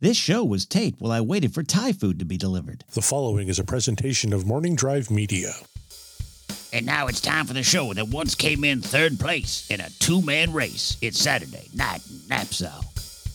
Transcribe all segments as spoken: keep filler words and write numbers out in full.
This show was taped while I waited for Thai food to be delivered. The following is a presentation of Morning Drive Media. And now it's time for the show that once came in third place in a two-man race. It's Saturday Night Knapsack.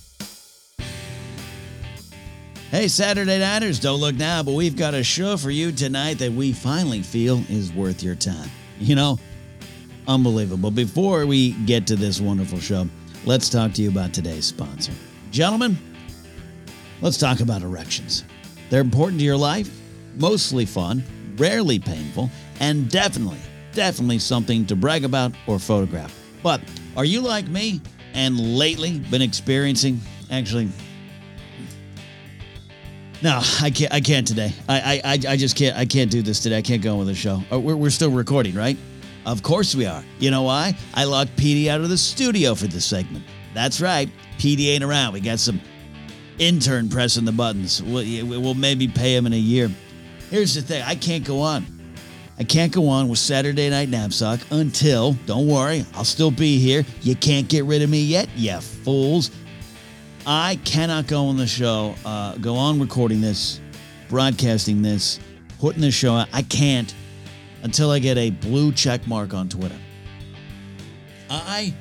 Hey, Saturday Nighters, don't look now, but we've got a show for you tonight that we finally feel is worth your time. You know, unbelievable. Before we get to this wonderful show, let's talk to you about today's sponsor. Gentlemen, let's talk about erections. They're important to your life, mostly fun, rarely painful, and definitely, definitely something to brag about or photograph. But are you like me and lately been experiencing, actually, no, I can't. I can't today. I, I, I just can't. I can't do this today. I can't go on with the show. Oh, we're, we're still recording, right? Of course we are. You know why? I locked P D out of the studio for this segment. That's right. P D ain't around. We got some intern pressing the buttons. We'll, we'll maybe pay him in a year. Here's the thing. I can't go on. I can't go on with Saturday Night Knapsack until, don't worry, I'll still be here. You can't get rid of me yet, you fools. I cannot go on the show, uh, go on recording this, broadcasting this, putting this show out. I can't until I get a blue check mark on Twitter. I,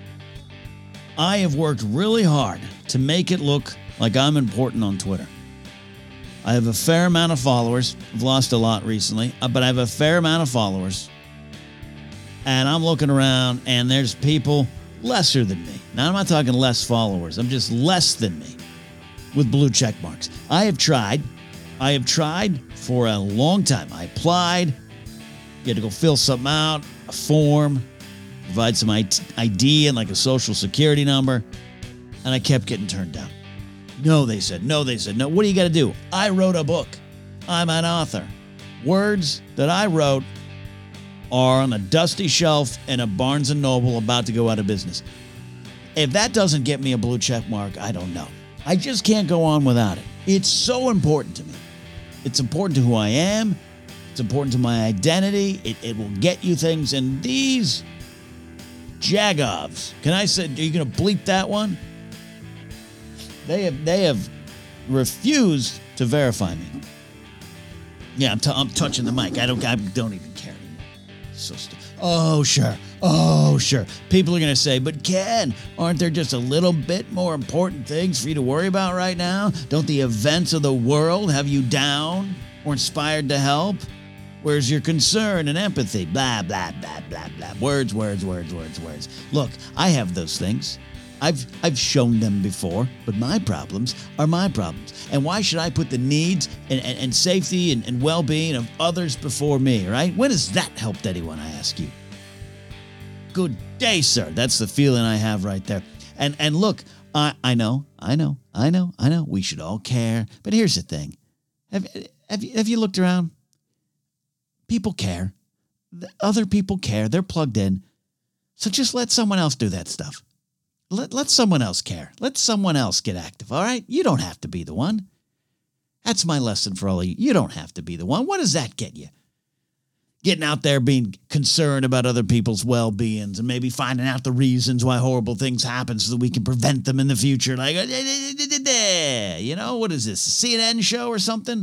I have worked really hard to make it look like I'm important on Twitter. I have a fair amount of followers. I've lost a lot recently, but I have a fair amount of followers. And I'm looking around, and there's people lesser than me. Now, I'm not talking less followers. I'm just less than me with blue check marks. I have tried. I have tried for a long time. I applied. You had to go fill something out, a form, provide some I D and like a social security number, and I kept getting turned down. No, they said. No, they said. No, what do you got to do? I wrote a book. I'm an author. Words that I wrote are on a dusty shelf in a Barnes and Noble about to go out of business. If that doesn't get me a blue check mark, I don't know. I just can't go on without it. It's so important to me. It's important to who I am. It's important to my identity. It, it will get you things. And these jagovs, can I say, are you going to bleep that one? They have they have refused to verify me. Yeah, I'm, t- I'm touching the mic. I don't I don't even care anymore. So st- oh sure, oh sure. People are gonna say, but Ken, aren't there just a little bit more important things for you to worry about right now? Don't the events of the world have you down or inspired to help? Where's your concern and empathy? Blah blah blah blah blah. Words, words, words, words, words. Look, I have those things. I've I've shown them before, but my problems are my problems. And why should I put the needs and, and, and safety and, and well-being of others before me, right? When has that helped anyone, I ask you? Good day, sir. That's the feeling I have right there. And and look, I, I know, I know, I know, I know, we should all care. But here's the thing. Have, have, you, have you looked around? People care. Other people care. They're plugged in. So just let someone else do that stuff. Let, let someone else care. Let someone else get active, all right? You don't have to be the one. That's my lesson for all of you. You don't have to be the one. What does that get you? Getting out there being concerned about other people's well-beings and maybe finding out the reasons why horrible things happen so that we can prevent them in the future. Like, you know, what is this, a C N N show or something?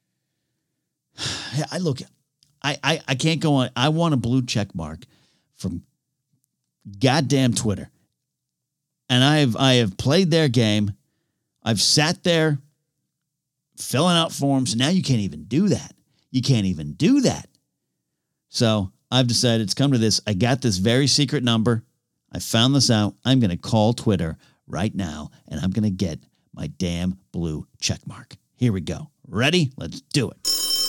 I look, I, I, I can't go on. I want a blue check mark from goddamn Twitter. And I have I have played their game. I've sat there filling out forms. Now you can't even do that. You can't even do that. So I've decided it's come to this. I got this very secret number. I found this out. I'm going to call Twitter right now, and I'm going to get my damn blue check mark. Here we go. Ready? Let's do it.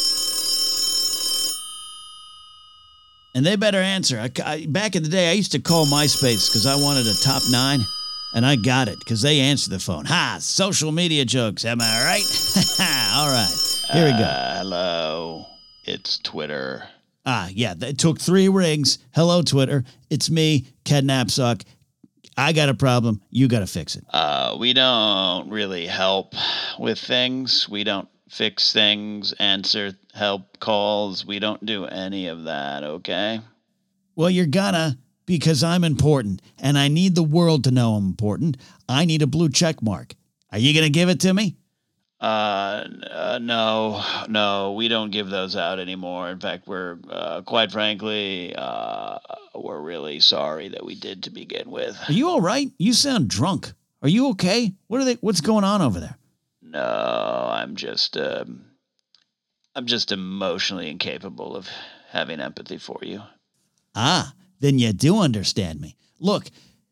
And they better answer. I, I, back in the day, I used to call MySpace because I wanted a top nine. And I got it, because they answered the phone. Ha! Social media jokes, am I right? All right, here we go. Uh, hello, it's Twitter. Ah, yeah, it took three rings. Hello, Twitter. It's me, Ken Knapsack. I got a problem. You got to fix it. Uh, we don't really help with things. We don't fix things, answer help calls. We don't do any of that, okay? Well, you're gonna... because I'm important, and I need the world to know I'm important. I need a blue check mark. Are you going to give it to me? Uh, uh, no, no, we don't give those out anymore. In fact, we're, uh, quite frankly, uh, we're really sorry that we did to begin with. Are you all right? You sound drunk. Are you okay? What are they? What's going on over there? No, I'm just, um, I'm just emotionally incapable of having empathy for you. Ah, then you do understand me. Look,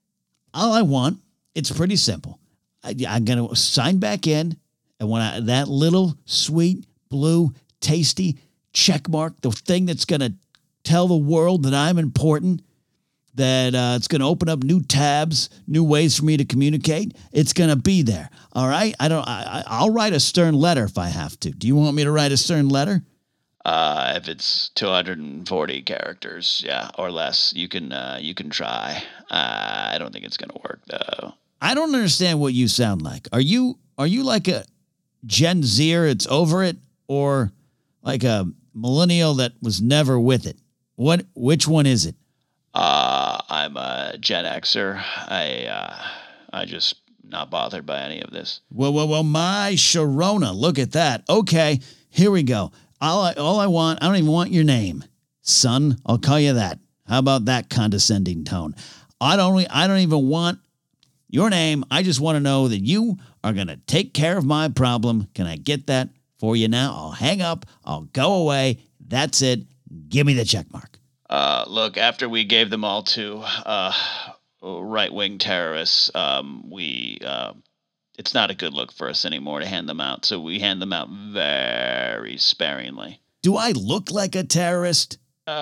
all I want, it's pretty simple. I, I'm going to sign back in. And when I, that little sweet, blue, tasty check mark, the thing that's going to tell the world that I'm important, that uh, it's going to open up new tabs, new ways for me to communicate, it's going to be there. All right? I don't. I, I'll write a stern letter if I have to. Do you want me to write a stern letter? Uh, if it's two hundred forty characters, yeah, or less, you can, uh, you can try. Uh, I don't think it's going to work, though. I don't understand what you sound like. Are you Are you like a Gen Zer, it's over it, or like a millennial that was never with it? What? Which one is it? Uh, I'm a Gen Xer. I, uh, I just not bothered by any of this. Well, well, well, my Sharona, look at that. Okay, here we go. All I, all I want, I don't even want your name. Son, I'll call you that. How about that condescending tone? I don't, I don't even want your name. I just want to know that you are going to take care of my problem. Can I get that for you now? I'll hang up. I'll go away. That's it. Give me the check mark. Uh, look, after we gave them all to, uh, right-wing terrorists, um, we, uh, it's not a good look for us anymore to hand them out. So we hand them out very sparingly. Do I look like a terrorist?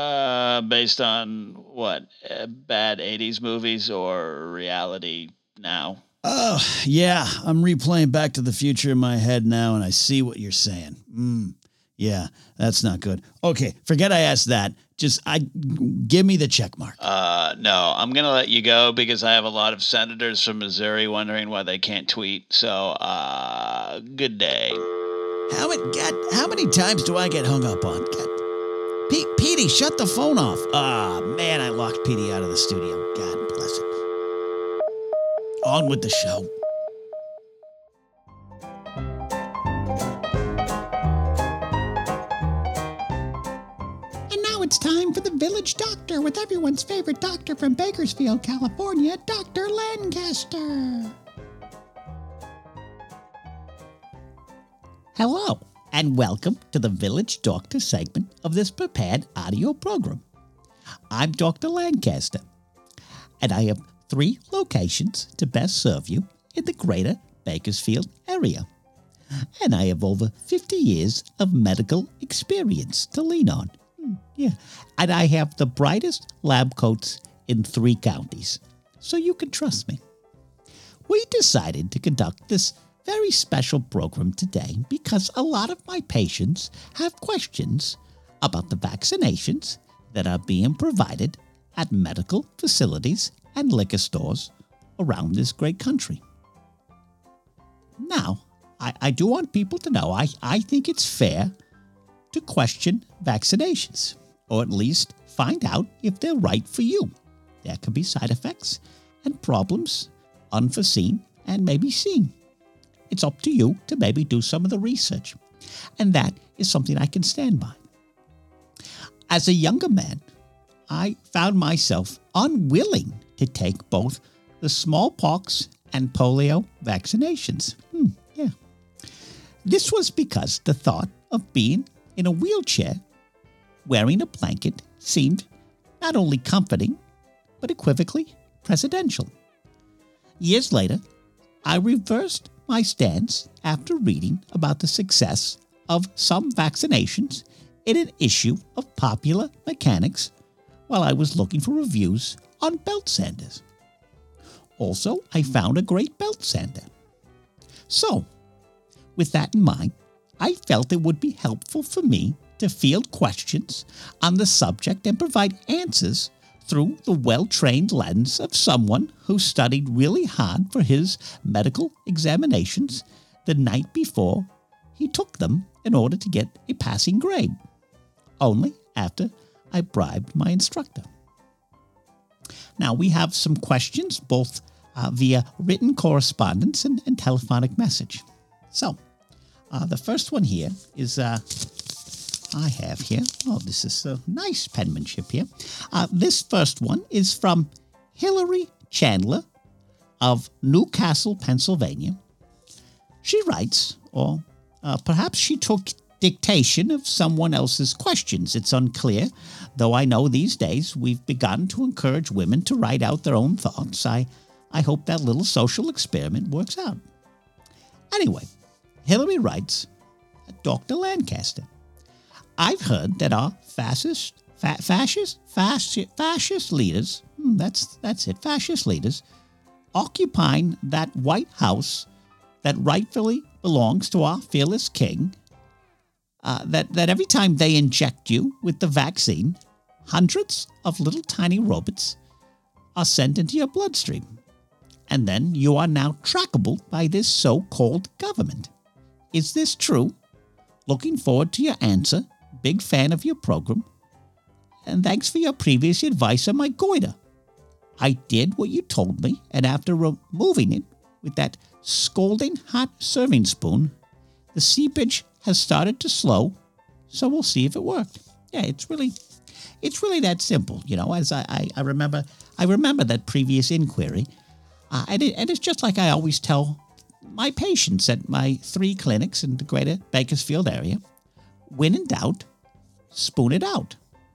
Uh, based on what? Uh, bad eighties movies or reality now? Oh, yeah. I'm replaying Back to the Future in my head now, and I see what you're saying. Mm, yeah, that's not good. Okay, forget I asked that. Just I give me the check mark. Uh, no, I'm going to let you go because I have a lot of senators from Missouri wondering why they can't tweet. So, uh, good day. How it get? How many times do I get hung up on? God. Pete, Petey, shut the phone off. Ah, man, I locked Petey out of the studio. God bless it. On with the show. And now it's time for the Village Doctor with everyone's favorite doctor from Bakersfield, California, Doctor Lancaster. Hello, and welcome to the Village Doctor segment of this prepared audio program. I'm Doctor Lancaster, and I have three locations to best serve you in the greater Bakersfield area. And I have over fifty years of medical experience to lean on. Hmm, yeah, and I have the brightest lab coats in three counties, so you can trust me. We decided to conduct this very special program today because a lot of my patients have questions about the vaccinations that are being provided at medical facilities and liquor stores around this great country. Now, I, I do want people to know I, I think it's fair to question vaccinations, or at least find out if they're right for you. There could be side effects and problems, unforeseen and maybe seen. It's up to you to maybe do some of the research, and that is something I can stand by. As a younger man, I found myself unwilling to take both the smallpox and polio vaccinations. Hmm, yeah. This was because the thought of being in a wheelchair, wearing a blanket, seemed not only comforting, but equivocally presidential. Years later, I reversed my stance after reading about the success of some vaccinations in an issue of Popular Mechanics while I was looking for reviews on belt sanders. Also, I found a great belt sander. So, with that in mind, I felt it would be helpful for me to field questions on the subject and provide answers through the well-trained lens of someone who studied really hard for his medical examinations the night before he took them in order to get a passing grade, only after I bribed my instructor. Now, we have some questions, both uh, via written correspondence and, and telephonic message. So, uh, the first one here is, uh, I have here, oh, this is a nice penmanship here. Uh, this first one is from Hillary Chandler of Newcastle, Pennsylvania. She writes, or uh, perhaps she took dictation of someone else's questions. It's unclear, though I know these days we've begun to encourage women to write out their own thoughts. I, I hope that little social experiment works out. Anyway, Hillary writes, Doctor Lancaster, I've heard that our fascist, fa- fascist, fascist, fascist leaders, hmm, that's, that's it, fascist leaders, occupying that White House that rightfully belongs to our fearless king, uh, that, that every time they inject you with the vaccine, hundreds of little tiny robots are sent into your bloodstream. And then you are now trackable by this so-called government. Is this true? Looking forward to your answer. Big fan of your program. And thanks for your previous advice on my goiter. I did what you told me, and after removing it with that scalding hot serving spoon, the seepage has started to slow, so we'll see if it worked. Yeah, it's really, it's really that simple, you know, as I, I, I remember, I remember that previous inquiry, uh, and, it, and it's just like I always tell my patients at my three clinics in the greater Bakersfield area, when in doubt, spoon it out.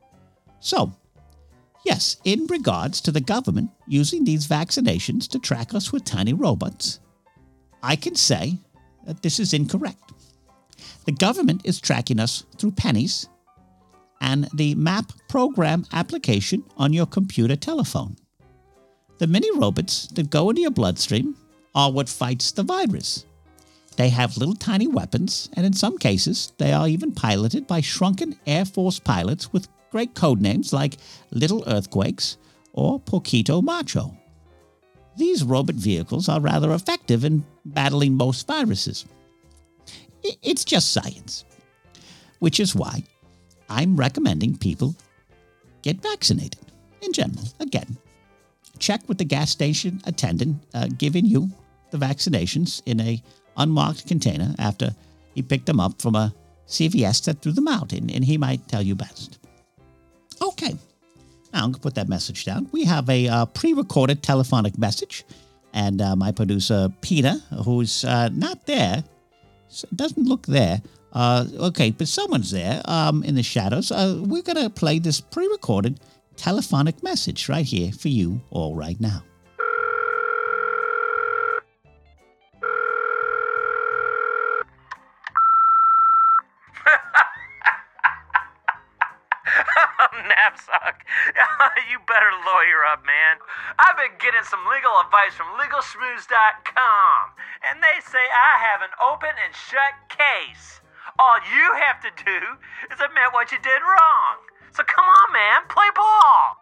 So, yes, in regards to the government using these vaccinations to track us with tiny robots, I can say that this is incorrect. The government is tracking us through pennies and the MAP program application on your computer telephone. The mini robots that go into your bloodstream are what fights the virus. They have little tiny weapons, and in some cases, they are even piloted by shrunken Air Force pilots with great code names like Little Earthquakes or Poquito Macho. These robot vehicles are rather effective in battling most viruses. It's just science, which is why I'm recommending people get vaccinated in general. Again, check with the gas station attendant uh, giving you the vaccinations in a unmarked container after he picked them up from a C V S that threw them out, and, and he might tell you best. Okay, now I'm going to put that message down. We have a uh, pre-recorded telephonic message, and uh, my producer, Peter, who's uh, not there, doesn't look there. Uh, okay, but someone's there um, in the shadows. Uh, we're going to play this pre-recorded telephonic message right here for you all right now. Knapsack, you better lawyer up, man. I've been getting some legal advice from Legal Schmooze dot com, and they say I have an open and shut case. All you have to do is admit what you did wrong. So come on, man, play ball.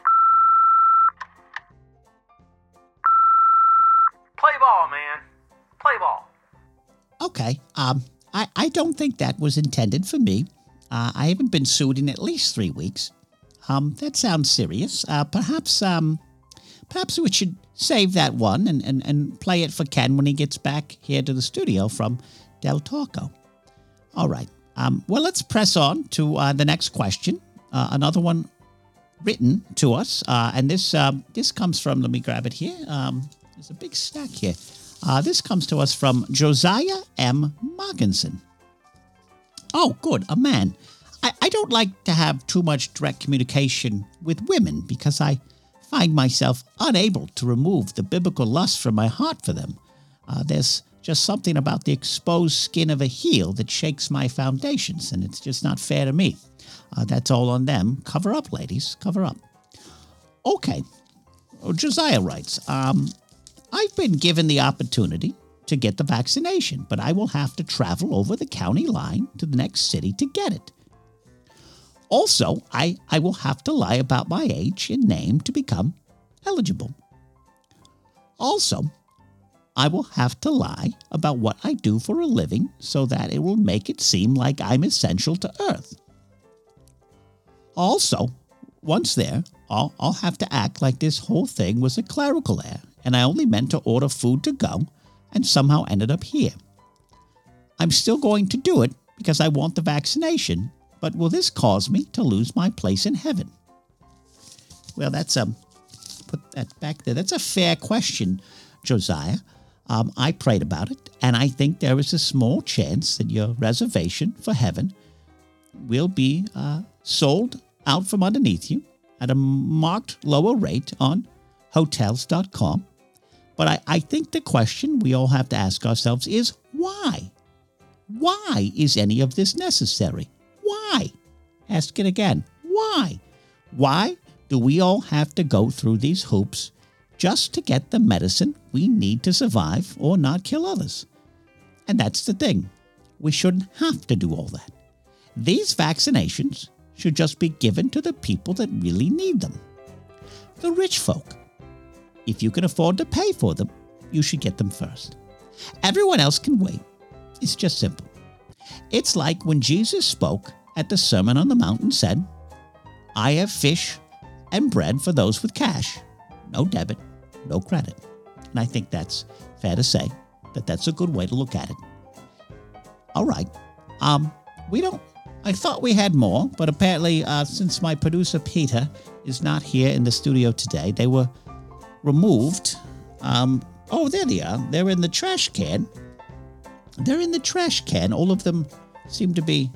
Play ball, man. Play ball. Okay, um, I, I don't think that was intended for me. Uh, I haven't been sued in at least three weeks. Um, that sounds serious. Uh, perhaps, um, perhaps we should save that one and, and, and play it for Ken when he gets back here to the studio from Del Taco. All right. Um, well, let's press on to uh, the next question. Uh, another one written to us, uh, and this um, this comes from. Let me grab it here. Um, there's a big stack here. Uh, this comes to us from Josiah M. Markinson. Oh, good, a man. I, I don't like to have too much direct communication with women because I find myself unable to remove the biblical lust from my heart for them. Uh, there's just something about the exposed skin of a heel that shakes my foundations, and it's just not fair to me. Uh, that's all on them. Cover up, ladies, cover up. Okay, Josiah writes, um, I've been given the opportunity to get the vaccination, but I will have to travel over the county line to the next city to get it. Also, I, I will have to lie about my age and name to become eligible. Also, I will have to lie about what I do for a living so that it will make it seem like I'm essential to Earth. Also, once there, I'll, I'll have to act like this whole thing was a clerical error and I only meant to order food to go and somehow ended up here. I'm still going to do it because I want the vaccination, but will this cause me to lose my place in heaven? Well, that's a, put that back there. That's a fair question, Josiah. Um, I prayed about it, and I think there is a small chance that your reservation for heaven will be uh, sold out from underneath you at a marked lower rate on hotels dot com. But I, I think the question we all have to ask ourselves is why? Why is any of this necessary? Why? Ask it again. Why? Why do we all have to go through these hoops just to get the medicine we need to survive or not kill others? And that's the thing. We shouldn't have to do all that. These vaccinations should just be given to the people that really need them. The rich folk. If you can afford to pay for them, you should get them first. Everyone else can wait. It's just simple. It's like when Jesus spoke at the Sermon on the Mount and said, I have fish and bread for those with cash. No debit, no credit. And I think that's fair to say that that's a good way to look at it. All right. Um, we don't, I thought we had more, but apparently uh, since my producer Peter is not here in the studio today, they were removed. Um, oh, there they are. They're in the trash can. They're in the trash can. All of them seem to be...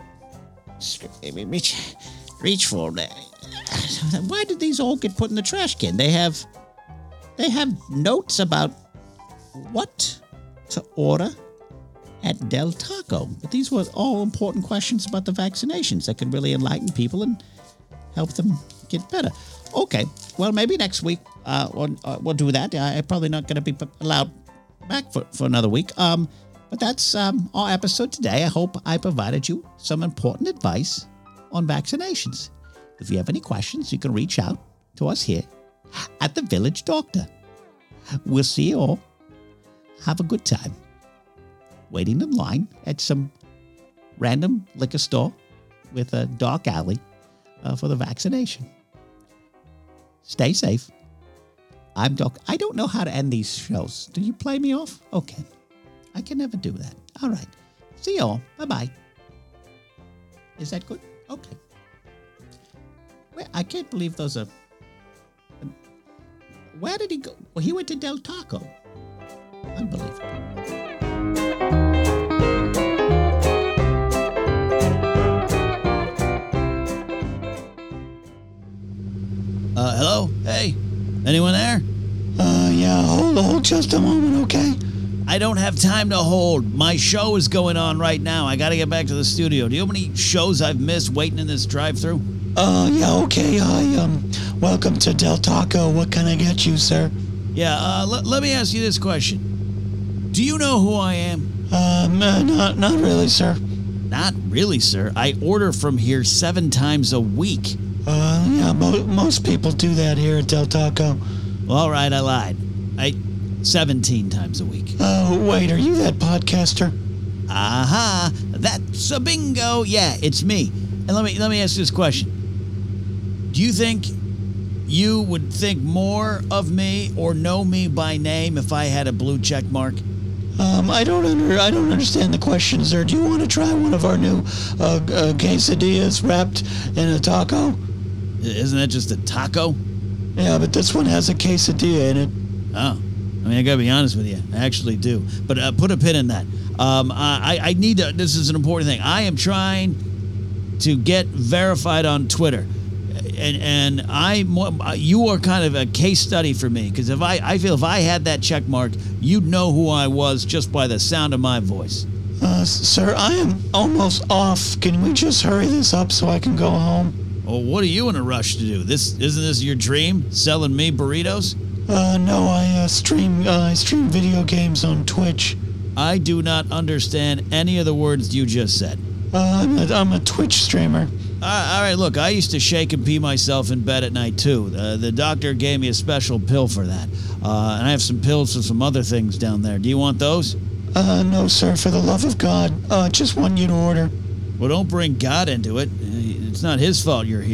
Reach, reach for them. Why did these all get put in the trash can? They have... They have notes about what to order at Del Taco. But these were all important questions about the vaccinations that could really enlighten people and help them get better. Okay, well, maybe next week uh, we'll, uh, we'll do that. I'm probably not going to be allowed back for, for another week. Um, but that's um, our episode today. I hope I provided you some important advice on vaccinations. If you have any questions, you can reach out to us here at the Village Doctor. We'll see you all. Have a good time. Waiting in line at some random liquor store with a dark alley uh, for the vaccination. Stay safe. I'm Doc. I don't know how to end these shows. Do you play me off? Okay. I can never do that. All right. See y'all. Bye-bye. Is that good? Okay. Wait, I can't believe those are... Where did he go? Well, he went to Del Taco. Unbelievable. Uh, hello? Hey, anyone there? Uh, yeah, hold, hold just a moment, okay? I don't have time to hold. My show is going on right now. I gotta get back to the studio. Do you know how many shows I've missed waiting in this drive-thru? Uh, yeah, okay, hi, um, welcome to Del Taco. What can I get you, sir? Yeah, uh, l- let me ask you this question. Do you know who I am? Um, uh, not, not really, sir. Not really, sir. I order from here seven times a week. Uh, yeah, mo- most people do that here at Del Taco. Well, all right, I lied. I seventeen times a week. Oh, wait, are you that podcaster? Aha, that's a bingo. Yeah, it's me. And let me let me ask you this question. Do you think you would think more of me or know me by name if I had a blue check mark? Um, I don't under, I don't understand the question, sir. Do you want to try one of our new uh, uh, quesadillas wrapped in a taco? Isn't that just a taco? Yeah, but this one has a quesadilla in it. Oh, I mean, I gotta be honest with you. I actually do. But uh, put a pin in that. Um, I, I need to, this is an important thing. I am trying to get verified on Twitter. And and I, you are kind of a case study for me, because if I, I feel if I had that check mark, you'd know who I was just by the sound of my voice. Uh, sir, I am almost off. Can we just hurry this up so I can go home? Well, what are you in a rush to do? This isn't this your dream? Selling me burritos? Uh, no, I uh, stream uh, I stream video games on Twitch. I do not understand any of the words you just said. Uh, I'm a, I'm a Twitch streamer. Uh, all right, look, I used to shake and pee myself in bed at night, too. Uh, the doctor gave me a special pill for that. Uh, and I have some pills for some other things down there. Do you want those? Uh, no, sir, for the love of God. Uh, just want you to order. Well, don't bring God into it. It's not his fault you're here.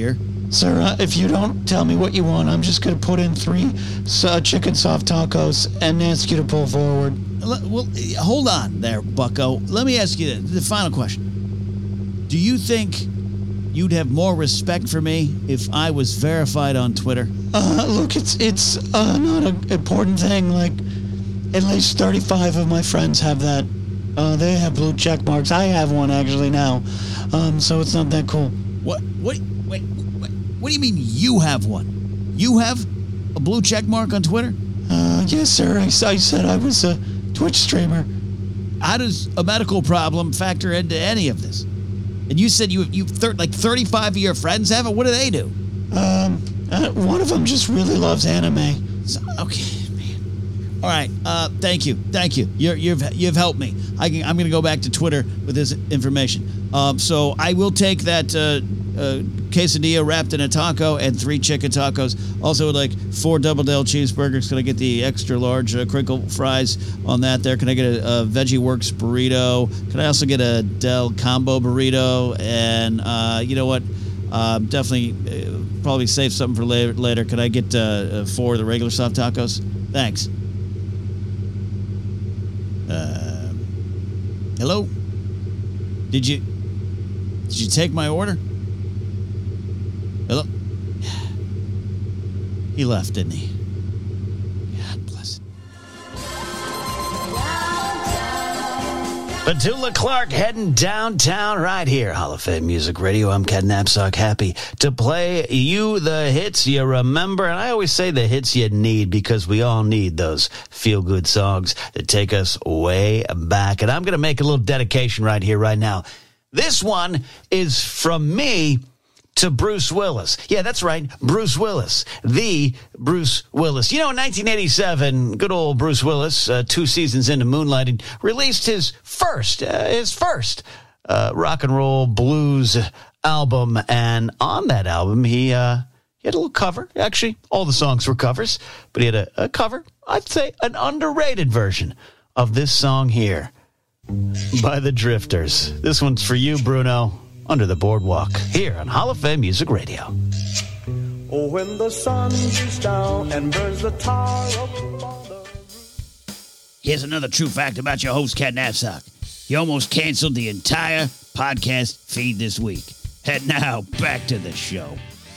Sir, uh, if you don't tell me what you want, I'm just going to put in three uh, chicken soft tacos and ask you to pull forward. L- Well, hold on there, bucko. Let me ask you the, the final question. Do you think you'd have more respect for me if I was verified on Twitter? Uh, look, it's it's uh, not an important thing. Like, at least thirty-five of my friends have that. Uh, they have blue check marks. I have one actually now, um, so it's not that cool. What? What? Wait. What, what do you mean you have one? You have a blue check mark on Twitter? Uh, yes, sir. I, I said I was a Twitch streamer. How does a medical problem factor into any of this? And you said you you thir- like thirty-five of your friends have it. What do they do? Um, uh, one of them just really loves anime. So, okay, man. All right. Uh, thank you, thank you. You're, you've you've helped me. I can, I'm going to go back to Twitter with this information. Um, so I will take that uh, uh, quesadilla wrapped in a taco and three chicken tacos. Also, would like four double Del cheeseburgers. Can I get the extra large uh, crinkle fries on that? There. Can I get a, a Veggie Works burrito? Can I also get a Del combo burrito? And uh, you know what? Um, definitely, uh, probably save something for later. Later, could I get uh, uh, four of the regular soft tacos? Thanks. Uh, hello. Did you did you take my order? Hello. He left, didn't he? God bless him. Petula Clark heading downtown right here. Hall of Fame Music Radio. I'm Ken Knapsack, happy to play you the hits you remember. And I always say the hits you need because we all need those feel-good songs that take us way back. And I'm going to make a little dedication right here, right now. This one is from me to Bruce Willis. Yeah, that's right. Bruce Willis. The Bruce Willis. You know, in nineteen eighty-seven, good old Bruce Willis, uh, two seasons into moonlighting, released his first, uh, his first uh, rock and roll blues album. And on that album, he, uh, he had a little cover. Actually, all the songs were covers, but he had a, a cover, I'd say an underrated version of this song here by the Drifters. This one's for you, Bruno. Under the Boardwalk, here on Hall of Fame Music Radio. Oh, when the sun beats down and burns the tar up on the roof. Here's another true fact about your host, Ken Knapsack. He almost canceled the entire podcast feed this week. And now, back to the show.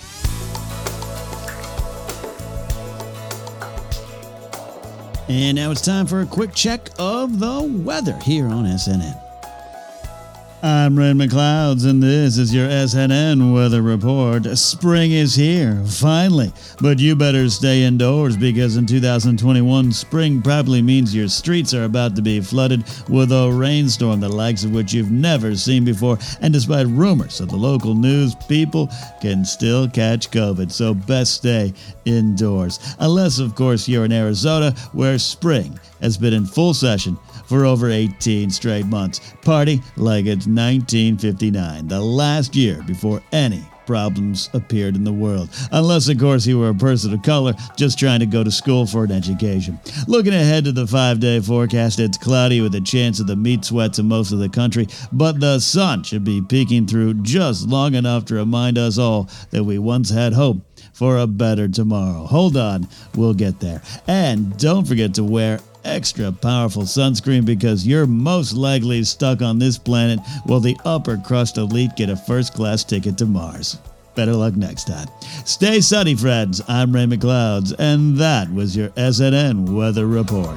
And now it's time for a quick check of the weather here on S N N. I'm Red McClouds, and this is your S N N weather report. Spring is here, finally, but you better stay indoors because in two thousand twenty-one, spring probably means your streets are about to be flooded with a rainstorm, the likes of which you've never seen before, and despite rumors of the local news, people can still catch COVID, so best stay indoors. Unless, of course, you're in Arizona, where spring has been in full session for over eighteen straight months. Party like it's nineteen fifty-nine, the last year before any problems appeared in the world. Unless, of course, you were a person of color just trying to go to school for an education. Looking ahead to the five-day forecast, it's cloudy with a chance of the meat sweats in most of the country, but the sun should be peeking through just long enough to remind us all that we once had hope for a better tomorrow. Hold on, we'll get there. And don't forget to wear extra powerful sunscreen because you're most likely stuck on this planet while the upper crust elite get a first-class ticket to Mars. Better luck next time. Stay sunny, friends. I'm Ray McClouds, and that was your S N N Weather Report.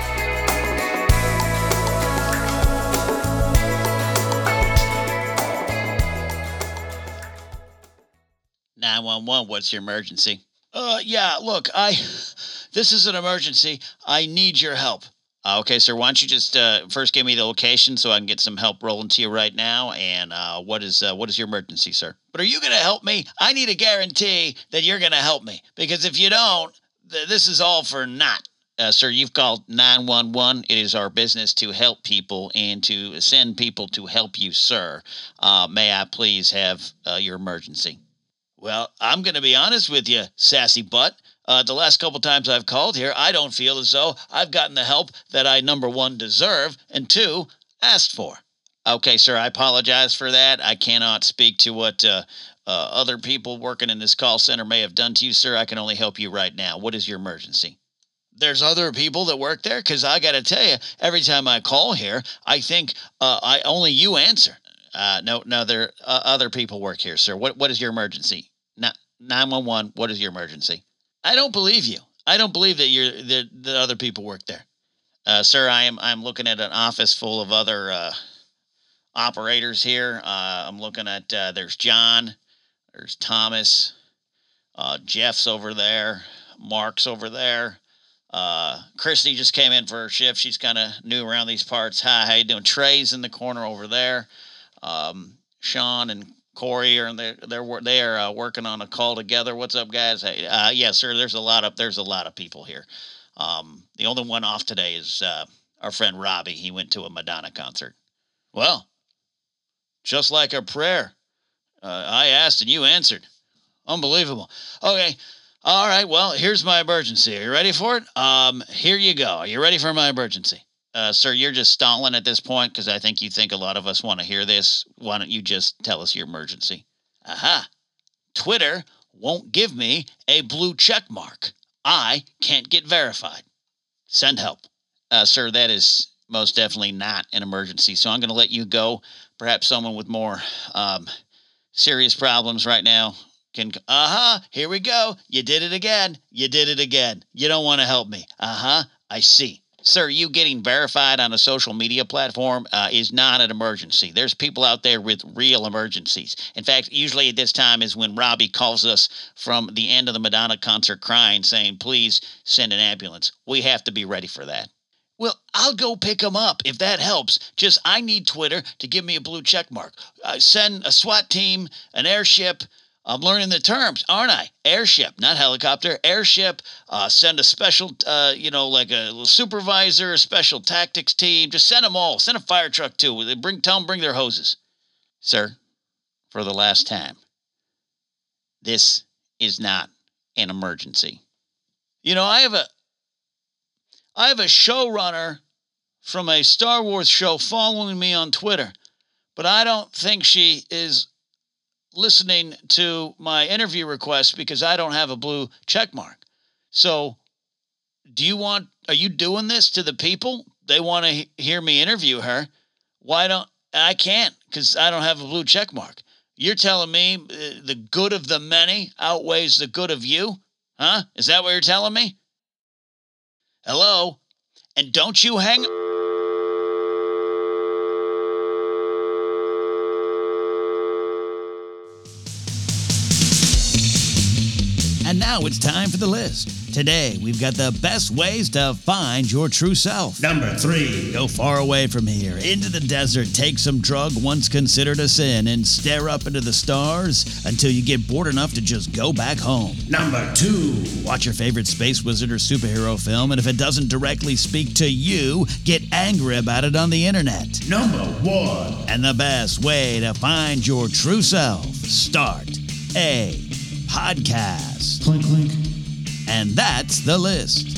nine one one, what's your emergency? Uh, yeah, look, I, this is an emergency. I need your help. Uh, okay, sir, why don't you just uh, first give me the location so I can get some help rolling to you right now, and uh, what is uh, what is your emergency, sir? But are you going to help me? I need a guarantee that you're going to help me, because if you don't, th- this is all for naught. Uh, sir, you've called nine one one. It is our business to help people and to send people to help you, sir. Uh, may I please have uh, your emergency? Well, I'm going to be honest with you, sassy butt. Uh, the last couple times I've called here, I don't feel as though I've gotten the help that I, number one, deserve, and two, asked for. Okay, sir, I apologize for that. I cannot speak to what uh, uh, other people working in this call center may have done to you, sir, I can only help you right now. What is your emergency? There's other people that work there? Because I got to tell you, every time I call here, I think uh, I only you answer. Uh, no, no, there uh, other people work here, sir. What What is your emergency? Not nine one one. What is your emergency? I don't believe you. I don't believe that you're that, that other people work there, uh, sir. I am I'm looking at an office full of other uh, operators here. Uh, I'm looking at uh, there's John, there's Thomas, uh, Jeff's over there, Mark's over there. Uh, Christy just came in for her shift. She's kind of new around these parts. Hi, how you doing? Trey's in the corner over there. Um, Sean and Corey are they're they're they are uh, working on a call together. What's up, guys? Hey, uh, yeah, sir. There's a lot of there's a lot of people here. Um, the only one off today is uh, our friend Robbie. He went to a Madonna concert. Well, just like a prayer, uh, I asked and you answered. Unbelievable. Okay. All right. Well, here's my emergency. Are you ready for it? Um, here you go. Are you ready for my emergency? Uh, sir, you're just stalling at this point because I think you think a lot of us want to hear this. Why don't you just tell us your emergency? Aha. Twitter won't give me a blue check mark. I can't get verified. Send help. Uh, sir, that is most definitely not an emergency, so I'm going to let you go. Perhaps someone with more um, serious problems right now can... Uh-huh, here we go. You did it again. You did it again. You don't want to help me. Uh-huh, I see. Sir, you getting verified on a social media platform uh, is not an emergency. There's people out there with real emergencies. In fact, usually at this time is when Robbie calls us from the end of the Madonna concert crying, saying, please send an ambulance. We have to be ready for that. Well, I'll go pick him up if that helps. Just I need Twitter to give me a blue check mark. Uh, send a SWAT team, an airship. I'm learning the terms, aren't I? Airship, not helicopter. Airship, uh, send a special, uh, you know, like a little supervisor, a special tactics team. Just send them all. Send a fire truck, too. They bring, tell them bring their hoses. Sir, for the last time, this is not an emergency. You know, I have a, I have a showrunner from a Star Wars show following me on Twitter, but I don't think she is listening to my interview request because I don't have a blue check mark. So do you want, are you doing this to the people? They want to he- hear me interview her. Why don't, I can't because I don't have a blue check mark. You're telling me uh, the good of the many outweighs the good of you? Huh? Is that what you're telling me? Hello? And don't you hang... And now it's time for the list. Today, we've got the best ways to find your true self. Number three. Go far away from here, into the desert, take some drug once considered a sin, and stare up into the stars until you get bored enough to just go back home. Number two. Watch your favorite space wizard or superhero film, and if it doesn't directly speak to you, get angry about it on the internet. Number one. And the best way to find your true self, start a podcast. Clink, clink. And that's the list.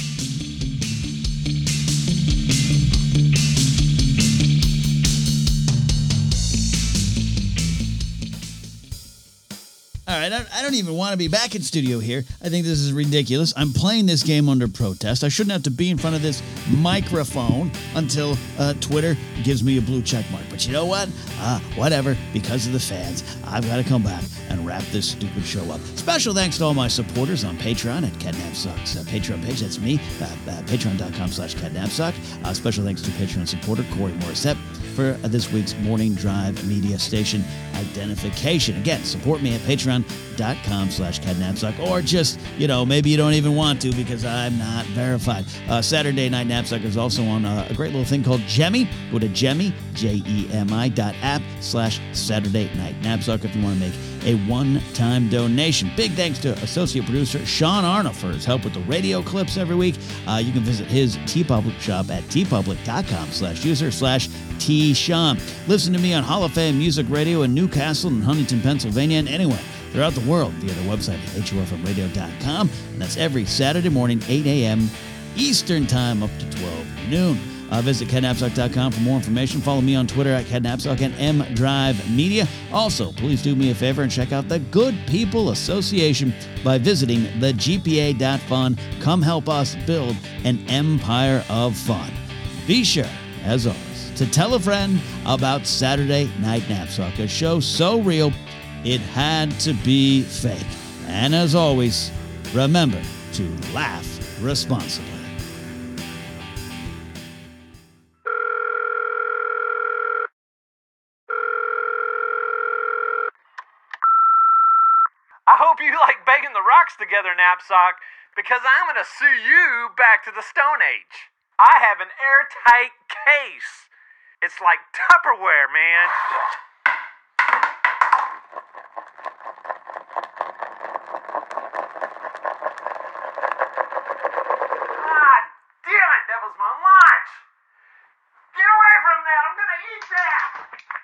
All right, I, I don't even want to be back in studio here. I think this is ridiculous. I'm playing this game under protest. I shouldn't have to be in front of this microphone until uh, Twitter gives me a blue check mark. But you know what? Uh, whatever. Because of the fans, I've got to come back and wrap this stupid show up. Special thanks to all my supporters on Patreon at Catnapsucks. Uh, Patreon page, that's me, uh, uh, patreon.com slash catnapsuck. Uh, special thanks to Patreon supporter Corey Morissette for uh, this week's Morning Drive Media Station identification. Again, support me at patreon.com slash catnapsuck, or just, you know, maybe you don't even want to because I'm not verified. Uh, Saturday Night Knapsack is also on uh, a great little thing called Jemmy. Go to Jemmy, J E M I dot app slash Saturday Night Knapsack if you want to make a one-time donation. Big thanks to associate producer Sean Arnold for his help with the radio clips every week. Uh, you can visit his TeePublic shop at teepublic.com slash user slash T-Sean. Listen to me on Hall of Fame Music Radio in Newcastle and Huntington, Pennsylvania, and anywhere throughout the world via the website at H O F M radio dot com. And that's every Saturday morning, eight a.m. Eastern Time up to twelve noon. Uh, visit ken napzok dot com for more information. Follow me on Twitter at ken napzok and M Drive Media. Also, please do me a favor and check out the Good People Association by visiting the G P A dot fun. Come help us build an empire of fun. Be sure, as always, to tell a friend about Saturday Night Napzok, a show so real it had to be fake. And as always, remember to laugh responsibly. I hope you like banging the rocks together, Knapsack, because I'm going to sue you back to the Stone Age. I have an airtight case. It's like Tupperware, man. Ah, damn it, that was my lunch. Get away from that, I'm going to eat that.